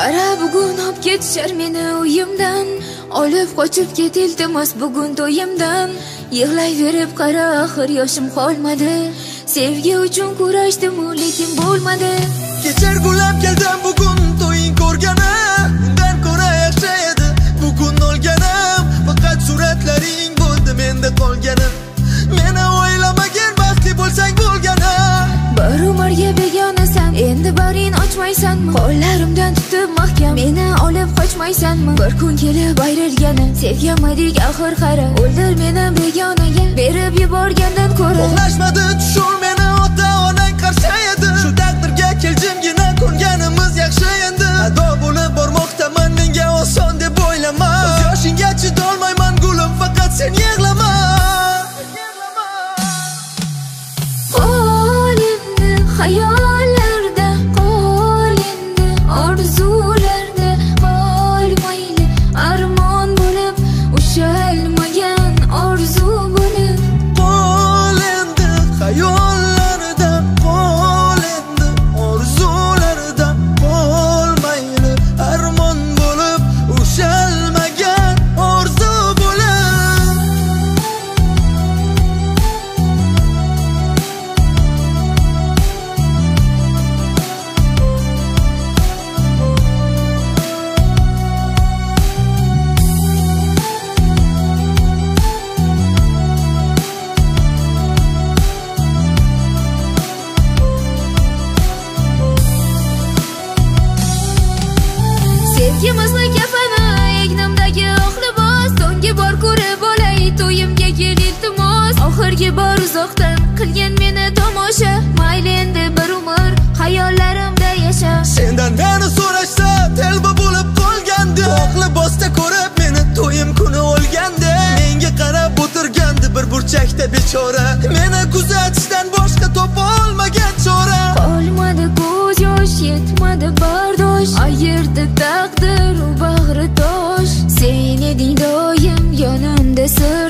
Qara bugun olib ketishar meni uyimdan, olib qochib ket iltimos bugun to'yimdan. Yig'layverib qara axir yoshim qolmadi, sevgi uchun kurashdim lekin bo'lmadi. Kechar gulab keldim bugun to'ying ko'rgani, undan ko'ra yaxshi edi bugun olganim. Faqat suratlaring bo'ldi menda qolganim, meni o'ylamagin baxtli bo'lsang bo'lgani. Bir umrga begonasan, endi barin ochmaysanmi? Qo'llarimdan tutib mahkam meni olib qochmaysanmi? Bir kun kelib ayrilgani sevganmadik axir qara, o'ldir meni begonaga berib yuborgandan ko'ra. Uxlashmadi tushur meni ota-onang qarshi edi, shu taqdirga keljimgina ko'nganimiz yaxshi endi. Ado bo'lib bormoqdaman, menga oson deb o'ylama. O'z yoshingga chidolmayman gulim, faqat sen yig'lama. Hayollarda qol endi, orzularda qol mayli, armon bo'lib ushalmagan orzu bo'lib. Qol endi hayollarda qol endi, orzularda qol mayli, armon bo'lib ushalmagan orzu bo'lib. Sevgimizni kafani egnimdagi oq libos, so'nggi bor ko'rib olay to'yimga kel iltimos. Oxirgi bor uzoqdan qilgan meni tomosha, mayli endi bir umr hayollarimda yasha. Sendan meni so'rashsa telba bo'lib qolgandi, oq libosda ko'rib meni to'yim kuni o'lgandi. Menga qarab o'tirgandi bir burchakda bechora, meni kuzatishdan boshqa topa olmagan chora. Qolmadi ko'z yosh, yetmadi bardosh, ayirdi taqdir u bag'ri tosh. Sen eding doim yonimda sir